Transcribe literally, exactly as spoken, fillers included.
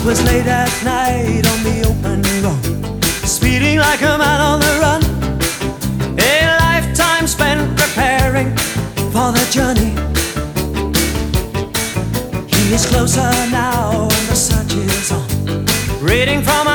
'twas late at night on the open road, speeding like a man on the run. A lifetime spent preparing for the journey. He is closer now and the search is on, reading from a